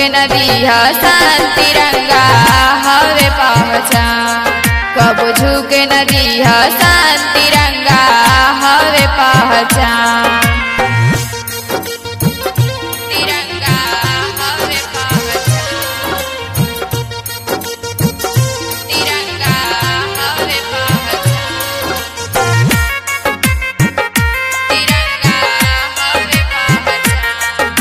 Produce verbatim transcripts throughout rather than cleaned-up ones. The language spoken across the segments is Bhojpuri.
झुके नदी हसन तिरंगा हवे पहचान। कबो झुके नदी हसन तिरंगा हवे पहचान। तिरंगा हवे पहचान। तिरंगा हवे पहचान। तिरंगा हवे पहचान।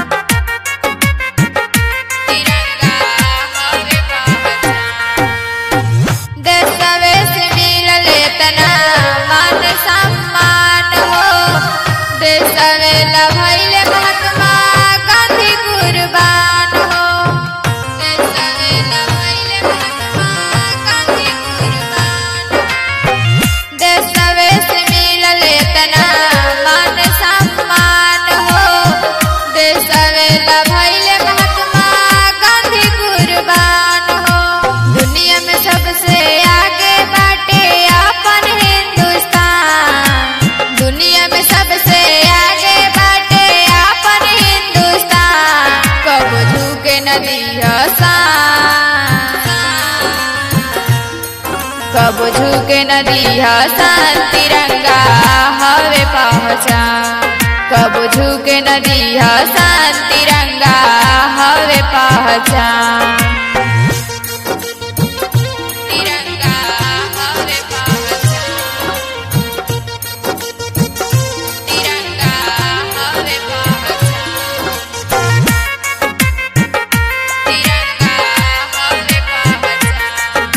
तिरंगा हवे पहचान। देशवे से मिलल एतना मान सम्मान हो। देशवे ला भइले महात्मा गांधी कुर्बान हो। देशवे ला भइले महात्मा गांधी कुर्बान हो। देशवे से मिलल एतना मान सम्मान हो। देशवे ला भइले महात्मा गांधी कुर्बान हो। दुनिया में सबसे आगे बाटे अपन हिंदुस्तान। दुनिया में सबसे आगे बाटे अपन हिंदुस्तान। कबो झुके नदी हसन। कबो झुके नदी हसन तिरंगा हवे पहचान। कबो झुके नदी हसन तिरंगा हवे पहचान। तिरंगा हवे पहचान। तिरंगा हवे पहचान। तिरंगा हवे पहचान।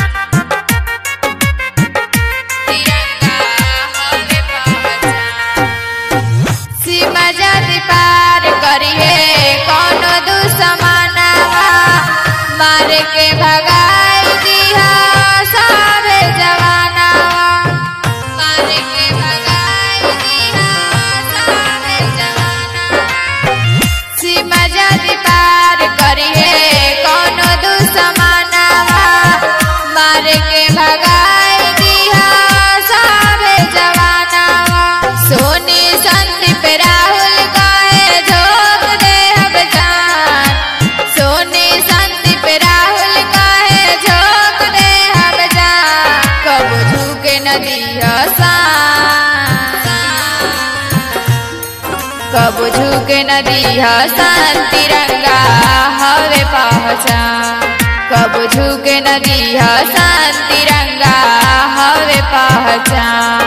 तिरंगा हवे पहचान। सीमा जदि पार करिहे कौनो दुश्मनवा। मार के भगाई दिहा सारे जवानवा। मार के भगाई दिहा सारे जवानवा। सीमा जदि पार करिहे कौनो दुश्मनवा। मार के भगाई दिहा सारे जवानवा। सोनी संदीप राहुल कहे झोंक देहब जान। सोनी संदीप राहुल कहे झोंक देहब जान। कबो झुके नदी हसन। कबो झुके नदी हसन तिरंगा हवे पहचान। कबो झुके नदी हसन तिरंगा हवे पहचान।